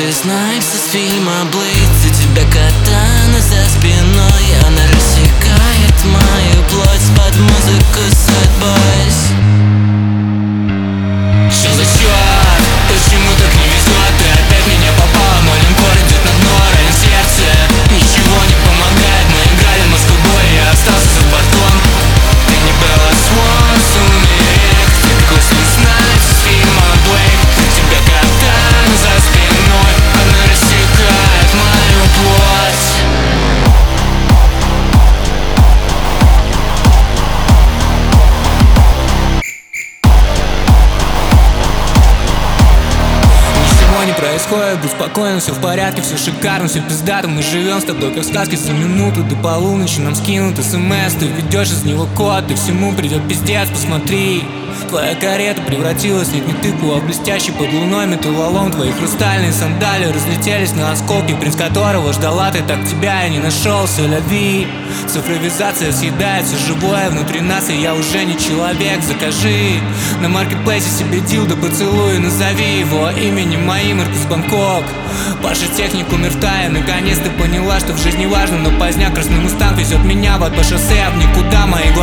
Ты знаешь, с фильма «Блиц», у тебя катана за спиной. Она рассекает мою плоть под музыку Sad Boys. Что за черт? Почему так не везет? Ты опять меня попала, мой линкор идет на дно, ранит сердце. Ничего не помогает, мы играли в Москву-бой, я остался за бортом. Ты не Белла Свон, сумерек, ты такой Снайп с фильма «Блейк». У тебя катана за спиной, она рассекает мою плоть. Не происходит, будь спокойно, все в порядке, все шикарно, все пиздато. Мы живем с тобой как в сказке, за минуту до полуночи нам скинут СМС. Ты введешь из него код, и всему придет пиздец, посмотри. Твоя карета превратилась не в тыкву, а в блестящий под луной металлолом. Твои хрустальные сандали разлетелись на осколки, принц которого ждала ты, так тебя и не нашел. Ля-ви. Цифровизация съедает все живое внутри нас, и я уже не человек. Закажи на маркетплейсе себе дилдо, поцелуй, назови его именем моим, Иркутск, Бангкок. Паша техник умер в тае, наконец ты поняла, что в жизни важно. Но поздняк красный мустанг везет меня вот по шоссе в никуда. Мои